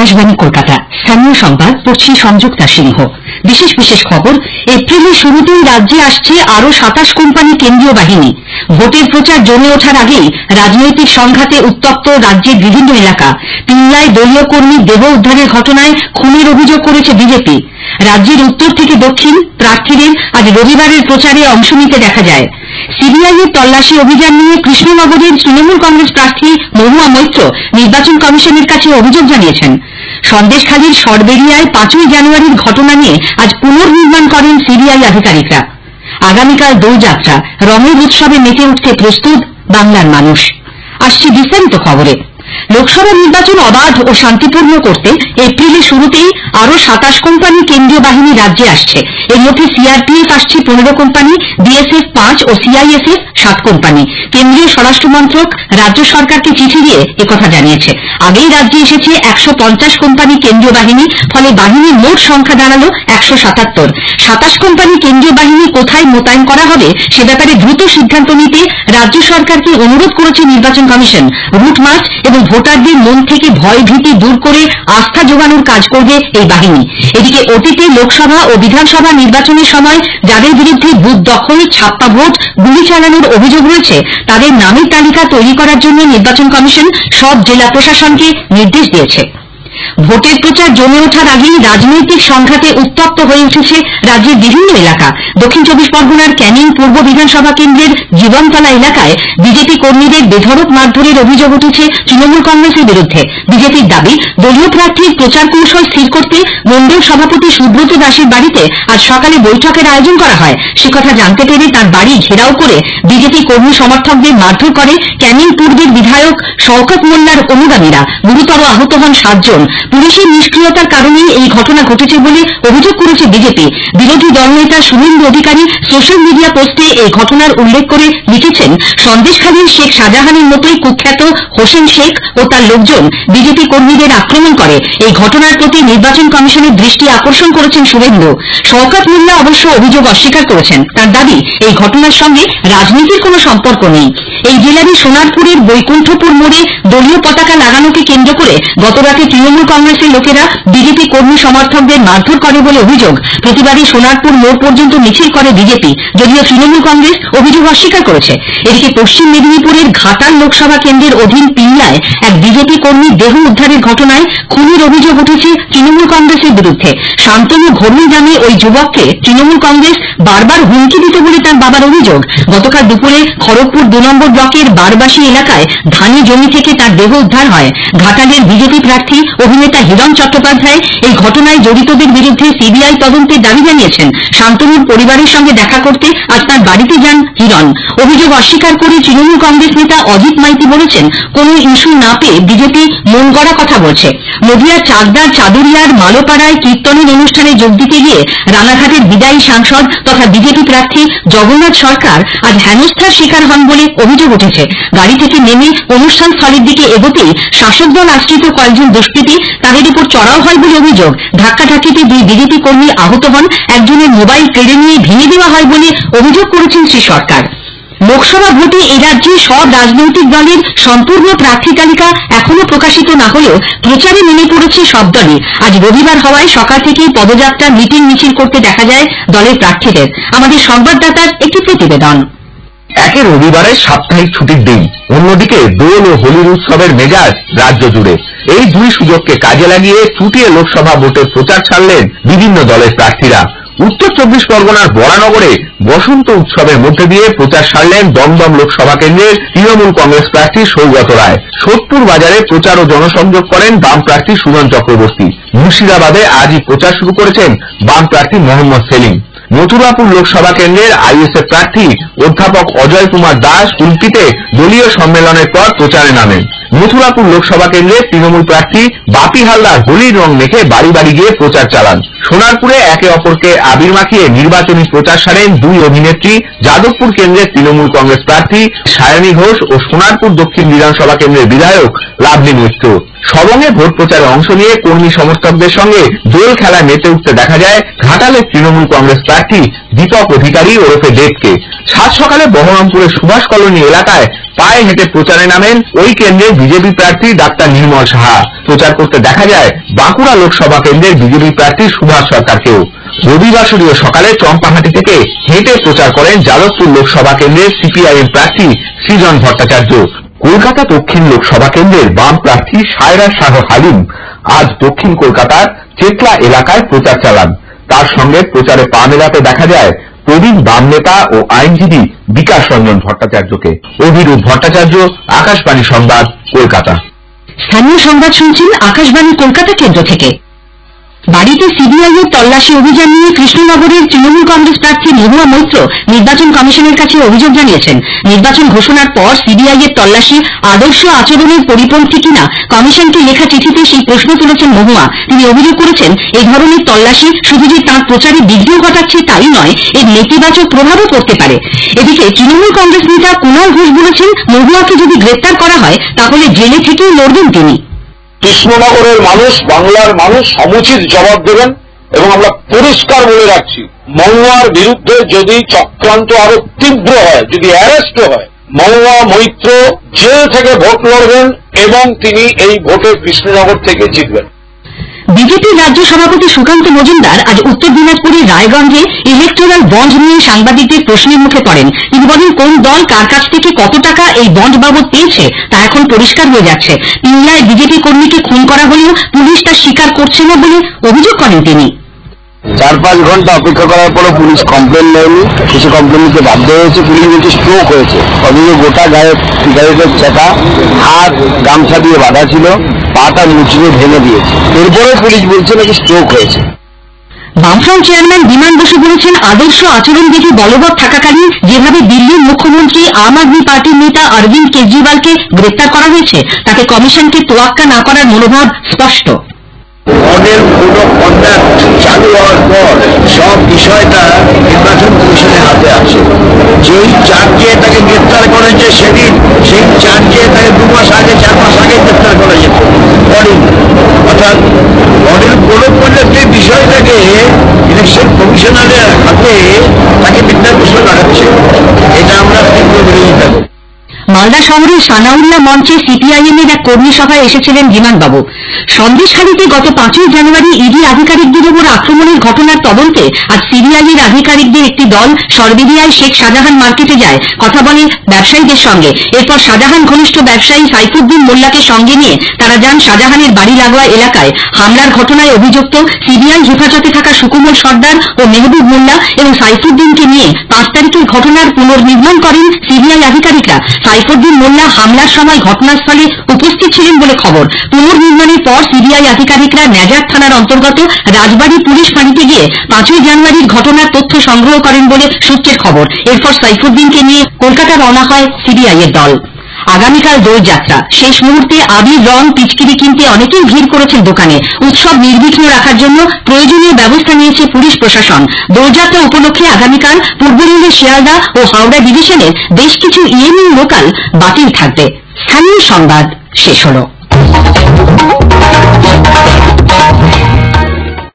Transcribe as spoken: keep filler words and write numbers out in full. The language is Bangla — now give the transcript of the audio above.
আকাশবাণী কলকাতা স্থানীয় সংবাদ পড়ছি সংযুক্তা সিংহ। বিশেষ বিশেষ খবর। এপ্রিলের শুরুতেই রাজ্যে আসছে আরো সাতাশ কোম্পানি কেন্দ্রীয় বাহিনী। ভোটের প্রচার জমে ওঠার আগেই রাজনৈতিক সংঘাতে উত্তপ্ত রাজ্যের বিভিন্ন এলাকা। পিল্লায় দলীয় কর্মীর দেহ উদ্ধারের ঘটনায় খুনের অভিযোগ করেছে বিজেপি। রাজ্যের উত্তর থেকে দক্ষিণ প্রার্থীদের আজ রবিবারের প্রচারে অংশ নিতে দেখা যায়। সিবিআই এর তল্লাশি অভিযান নিয়ে কৃষ্ণনগরের তৃণমূল কংগ্রেস প্রার্থী মহুয়া মৈত্র নির্বাচন কমিশনের কাছে অভিযোগ জানিয়েছেন। সন্দেশখালীর সরবেরিয়ায় পাঁচই জানুয়ারির ঘটনা নিয়ে আজ পুনর্নির্মাণ করেন সিবিআই আধিকারিকরা। আগামীকাল দোলযাত্রা, রঙের উৎসবে মেতে উঠতে প্রস্তুত বাংলার মানুষ। আসছে বিস্তারিত খবরে। লোকসভা নির্বাচন অবাধ ও শান্তিপূর্ণ করতে এপ্রিলের শুরুতেই আরো সাতাশ কোম্পানি কেন্দ্রীয় বাহিনী রাজ্যে আসছে। এর মধ্যে সিআরপিএফ আসছে পনেরো কোম্পানি, বিএসএফ পাঁচ ও সিআইএসএফ সাত কোম্পানি। কেন্দ্রীয় স্বরাষ্ট্র মন্ত্রক রাজ্য সরকারকে চিঠি দিয়ে একথা জানিয়েছে। আগেই রাজ্যে এসেছে একশো পঞ্চাশ কোম্পানি কেন্দ্রীয় বাহিনী, ফলে বাহিনীর মোট সংখ্যা দাঁড়ালো একশো সাতাত্তর। সাতাশ কোম্পানি কেন্দ্রীয় বাহিনী কোথায় মোতায়েন করা হবে সে ব্যাপারে দ্রুত সিদ্ধান্ত নিতে রাজ্য সরকারকে অনুরোধ করেছে নির্বাচন কমিশন। রুট মার্চ এবং ভোটারদের মন থেকে ভয় ভীতি দূর করে আস্থা জোগানোর কাজ করবে এই বাহিনী। এদিকে অতীতে লোকসভা ও বিধানসভা নির্বাচনের সময় যাদের বিরুদ্ধে বুথ দখল, ছাপ্পা ভোট, গুলি চালানোর অভিযোগ রয়েছে তাদের নামের তালিকা তৈরি করার জন্য নির্বাচন কমিশন সব জেলা প্রশাসনকে নির্দেশ দিয়েছে। ভোটের প্রচার জমে ওঠার আগেই রাজনৈতিক সংঘাতে উত্তপ্ত হয়ে উঠেছে রাজ্যের বিভিন্ন এলাকা। দক্ষিণ চব্বিশ পরগনার ক্যানিং পূর্ব বিধানসভা কেন্দ্রের জীবনতলা এলাকায় বিজেপি কর্মীদের বেধড়ক মারধরের অভিযোগ উঠেছে তৃণমূল কংগ্রেসের বিরুদ্ধে। বিজেপির দাবি, দলীয় প্রার্থীর প্রচার কৌশল স্থির করতে মন্ডল সভাপতি সুব্রত দাসের বাড়িতে আজ সকালে বৈঠকের আয়োজন করা হয়। সে কথা জানতে পেরে তার বাড়ি ঘেরাও করে বিজেপি কর্মী সমর্থকদের মারধর করে ক্যানিং পূর্বের বিধায়ক শওকত মোল্লার অনুগামীরা। গুরুতর আহত হন সাতজন। পুলিশের নিষ্ক্রিয়তার কারণেই এই ঘটনা ঘটেছে বলে অভিযোগ করেছে বিজেপি। বিরোধী দলনেতা শুভেন্দু অধিকারী সোশ্যাল মিডিয়া পোস্টে এই ঘটনার উল্লেখ করে লিখেছেন, সন্দেশখালীর শেখ শাহজাহানের মতোই কুখ্যাত হোসেন শেখ ও তার লোকজন বিজেপি কর্মীদের আক্রমণ করে। এই ঘটনার প্রতি নির্বাচন কমিশনের দৃষ্টি আকর্ষণ করেছেন শুভেন্দু। শওকত মোল্লা অবশ্য অভিযোগ অস্বীকার করেছেন। তার দাবি, এই ঘটনার সঙ্গে রাজনীতির কোনো সম্পর্ক নেই। এই জেলারই সোনারপুরের বৈকুণ্ঠপুর মোড়ে দলীয় পতাকা লাগানোকে কেন্দ্র করে গতরাতে তৃণমূল কংগ্রেসের লোকেরা বিজেপি কর্মী সমর্থকদের মারধর করে বলে অভিযোগ। প্রতিবারই সোনারপুর মোড় পর্যন্ত মিছিল করে বিজেপি, যদিও তৃণমূল কংগ্রেস অভিযোগ অস্বীকার করেছে। এদিকে পশ্চিম মেদিনীপুরের ঘাটাল লোকসভা কেন্দ্রের অধীন পিল্লায় এক বিজেপি কর্মীর দেহ উদ্ধারের ঘটনায় খুনের অভিযোগ উঠেছে তৃণমূল কংগ্রেসের বিরুদ্ধে। শান্তনু ঘরুই নামে ওই যুবককে তৃণমূল কংগ্রেস বারবার হুমকি দিত বলে তার বাবার অভিযোগ। গতকাল দুপুরে খড়গপুর দু নম্বর ব্লকের বারবাসী এলাকায় ধানি জমি থেকে তার দেহ উদ্ধার হয়। ঘাটালের বিজেপি প্রার্থী অভিনেতা হিরণ চট্টোপাধ্যায় এই ঘটনায় জড়িতদের বিরুদ্ধে সিবিআই তদন্তের দাবি জানিয়েছেন। শান্তনুর পরিবারের সঙ্গে দেখা করতে আজ তার বাড়িতে যান হিরণ। অভিযোগ অস্বীকার করে তৃণমূল কংগ্রেস নেতা অজিত মাইতি বলেছেন, কোন ইস্যু না পেয়ে বিজেপি মন গড়া কথা বলছে। নদিয়ার চাকদার চাদুরিয়ার মালোপাড়ায় কীর্তনের অনুষ্ঠানে যোগ দিতে গিয়ে রানাঘাটের বিদায়ী সাংসদ তথা বিজেপি প্রার্থী জগন্নাথ সরকার আজ হেনস্থার শিকার হন বলে অভিযোগ উঠেছে। গাড়ি থেকে নেমে অনুষ্ঠান স্থলের দিকে এগোতেই শাসক দল আশ্রিত কয়েকজন দুষ্কৃতী তাদের উপর চড়াও হয় বলে অভিযোগ। ধাক্কাধাক্কিতে দুই বিজেপি কর্মী আহত হন। একজনের মোবাইল কেড়ে নিয়ে ভেঙে দেওয়া হয় বলে অভিযোগ করেছেন শ্রী সরকার। লোকসভা ভোটে এ রাজ্যে সব রাজনৈতিক দলের সম্পূর্ণ প্রার্থী তালিকা এখনো প্রকাশিত না হলেও প্রচারে নেমে পড়েছে সব দলই। আজ রবিবার হওয়ায় সকাল থেকেই পদযাত্রা, মিটিং মিছিল করতে দেখা যায় দলের প্রার্থীদের। আমাদের সংবাদদাতার একটি প্রতিবেদন। একে রবিবারে সাপ্তাহিক ছুটির দিন, অন্যদিকে দোল ও হোলির উৎসবের মেজাজ রাজ্য জুড়ে। এই দুই সুযোগকে কাজে লাগিয়ে চুটিয়ে লোকসভা ভোটের প্রচার ছাড়লেন বিভিন্ন দলের প্রার্থীরা। উত্তর চব্বিশ পরগনার বরানগরে বসন্ত উৎসবের মধ্যে দিয়ে প্রচার সারলেন দমদম লোকসভা কেন্দ্রের তৃণমূল কংগ্রেস প্রার্থী সৌগত রায়। সোদপুর বাজারে প্রচার ও জনসংযোগ করেন বাম প্রার্থী সুজন চক্রবর্তী। মুর্শিদাবাদে আজই প্রচার শুরু করেছেন বাম প্রার্থী মোহাম্মদ সেলিম। মথুরাপুর লোকসভা কেন্দ্রের আইএসএফ প্রার্থী অধ্যাপক অজয় কুমার দাস কুলপিতে দলীয় সম্মেলনের পর প্রচারে নামেন। মথুরাপুর লোকসভা কেন্দ্রের তৃণমূল প্রার্থী বাপি হালদার হোলির রং মেখে বাড়ি বাড়ি গিয়ে প্রচার চালান। সোনারপুরে একে অপরকে আবির মাখিয়ে নির্বাচনী প্রচার সারেন দুই অভিনেত্রী, যাদবপুর কেন্দ্রের তৃণমূল কংগ্রেস প্রার্থী সায়নী ঘোষ ও সোনারপুর দক্ষিণ বিধানসভা কেন্দ্রের বিধায়ক লাভলী মৈত্র। সবংয়ে ভোট প্রচারে অংশ নিয়ে কর্মী সমর্থকদের সঙ্গে দোল খেলায় মেতে উঠতে দেখা যায় ঘাটালের তৃণমূল কংগ্রেস প্রার্থী দীপক অধিকারী ওরফে দেবকে। সাত সকালে বহরমপুরের সুভাষ কলোনি এলাকায় পায়ে হেঁটে প্রচারে নামেন ওই কেন্দ্রের বিজেপি প্রার্থী ডাক্তার নির্মল সাহা। প্রচার করতে দেখা যায় বাঁকুড়া লোকসভা কেন্দ্রের বিজেপি প্রার্থী সুভাষ সরকারকেও। রবিবাসরীয় সকালে চম্পাহাটি থেকে হেঁটে প্রচার করেন যাদবপুর লোকসভা কেন্দ্রের সিপিআইএম প্রার্থী সৃজন ভট্টাচার্য। কলকাতা দক্ষিণ লোকসভা কেন্দ্রের বাম প্রার্থী সায়রা শাহ হালিম আজ দক্ষিণ কলকাতার চেতলা এলাকায় প্রচার চালান। তার সঙ্গে প্রচারে পা মেলাতে দেখা যায় প্রবীণ বাম নেতা ও আইনজীবী বিকাশ রঞ্জন ভট্টাচার্যকে। অভিরূপ ভট্টাচার্য, আকাশবাণী সংবাদ, কলকাতা। স্থানীয় সংবাদ শুনছেন আকাশবাণী কলকাতা কেন্দ্র থেকে। বাড়িতে সিবিআই এর তল্লাশি অভিযান নিয়ে কৃষ্ণনগরের তৃণমূল কংগ্রেস প্রার্থী মহুয়া মৈত্র নির্বাচন কমিশনের কাছে অভিযোগ জানিয়েছেন। নির্বাচন ঘোষণার পর সিবিআই এর তল্লাশি আদর্শ আচরণের পরিপন্থী কিনা কমিশনকে লেখা চিঠিতে সেই প্রশ্ন তুলেছেন মহুয়া। তিনি অভিযোগ করেছেন, এই ধরনের তল্লাশি শুধু যে তাঁর প্রচারে বিঘ্ন ঘটাচ্ছে তাই নয়, এর নেতিবাচক প্রভাবও পড়তে পারে। এদিকে তৃণমূল কংগ্রেস নেতা কুণাল ঘোষ বলেছেন, মহুয়াকে যদি গ্রেপ্তার করা হয় তাহলে জেলে থেকেই লড়বেন তিনি। কৃষ্ণনগরের মানুষ, বাংলার মানুষ সমুচিত জবাব দেবেন এবং আমরা পরিষ্কার বলে রাখছি, মহুয়ার বিরুদ্ধে যদি চক্রান্ত আরো তীব্র হয়, যদি অ্যারেস্ট হয়, মহুয়া মৈত্র জেল থেকে ভোট লড়বেন এবং তিনি এই ভোটে কৃষ্ণনগর থেকে জিতবেন। বিজেপির রাজ্য সভাপতি সুকান্ত মজুমদার আজ উত্তর দিনাজপুরের রায়গঞ্জে ইলেকটোরাল বন্ড নিয়ে সাংবাদিকদের প্রশ্নের মুখে পড়েন। তিনি বলেন, কোন দল কার কাছ থেকে কত টাকা এই বন্ড বাবদ পেয়েছে তা এখন পরিষ্কার হয়ে যাচ্ছে। পিংলায় বিজেপি কর্মীকে খুন করা হলেও পুলিশ তা স্বীকার করছে না বলে অভিযোগ করেন তিনি। চার পাঁচ ঘন্টা অপেক্ষা করার পরও পুলিশ কমপ্লেন নেয়নি, কিছু কমপ্লেন নিতে বাধ্য হয়েছে। পুলিশ বলছে স্ট্রোক হয়েছে, অথচ গোটা গায়ে সিগারেটের চাকা, হাত গামছা দিয়ে বাঁধা ছিল, পাটা মুচড়ে ভেঙে দিয়েছে। এরপরে পুলিশ বলছে নাকি স্ট্রোক হয়েছে। বামফ্রন্ট চেয়ারম্যান বিমান বসু বলেছেন, আদর্শ আচরণ বিধি বলবৎ থাকাকালীন যেভাবে দিল্লির মুখ্যমন্ত্রী আম আদমি পার্টির নেতা অরবিন্দ কেজরিওয়ালকে গ্রেপ্তার করা হয়েছে তাতে কমিশনকে তোয়াক্কা না করার মনোভাব স্পষ্ট। মডেল কোড অফ কন্ডাক্ট চালু হওয়ার পর সব বিষয়টা নির্বাচন কমিশনের হাতে আছে। যেই চার্জে তাকে গ্রেপ্তার করেছে সেদিন সেই চার্জে তাকে দু মাস আগে চার মাস আগে গ্রেপ্তার করা যেত। মডেল অর্থাৎ মডেল কোড অফ কন্ডাক্ট এই বিষয়টাকে ইলেকশন কমিশনারের হাতে তাকে বিদ্যাভূষণ লাগাচ্ছে, এটা আমরা তীব্র বিরোধিতা করি। মালদা শহরের সানাউল্লাহ মঞ্চে সিপিআইএম এর এক কর্মী সভায় এসেছিলেন বিমানবাবু। সন্দেশখালীতে গত পাঁচই জানুয়ারি ইডি আধিকারিকদের উপর আক্রমণের ঘটনার তদন্তে আজ সিবিআই এর আধিকারিকদের একটি দল সরবেরিয়ায় শেখ শাহজাহান মার্কেটে যায়, কথা বলে ব্যবসায়ীদের সঙ্গে। এরপর শাহজাহান ঘনিষ্ঠ ব্যবসায়ী সাইফুদ্দিন মোল্লাকে সঙ্গে নিয়ে তারা যান শাহজাহানের বাড়ি লাগোয়া এলাকায়। হামলার ঘটনায় অভিযুক্ত সিবিআই হেফাজতে থাকা সুকুমল সর্দার ও মেহবুব মোল্লা এবং সাইফুদ্দিনকে নিয়ে পাঁচ তারিখের ঘটনার পুনর্নির্মাণ করেন সিবিআই আধিকারিকরা। সাইফুদ্দিন মোল্লা হামলার সময় ঘটনাস্থলে উপস্থিত ছিলেন বলে খবর। পুনর্নির্মাণের পর সিবিআই আধিকারিকরা ন্যাজার থানার অন্তর্গত রাজবাড়ী পুলিশ ফাঁড়িতে গিয়ে পাঁচই জানুয়ারির ঘটনার তথ্য সংগ্রহ করেন বলে সূত্রের খবর। এরপর সাইফুদ্দিনকে নিয়ে কলকাতা রওনা হয় সিবিআই এর দল। আগামীকাল দোলযাত্রা, শেষ মুহূর্তে আবির, রং, পিচকিরি কিনতে অনেকেই ভিড় করেছেন দোকানে। উৎসব নির্বিঘ্ন রাখার জন্য প্রয়োজনীয় ব্যবস্থা নিয়েছে পুলিশ প্রশাসন। দোলযাত্রা উপলক্ষে আগামীকাল পূর্ব রেলের শিয়ালদা ও হাওড়া ডিভিশনের বেশ কিছু ইএমইউ লোকাল বাতিল থাকবে। স্থানীয় সংবাদ শেষ হল।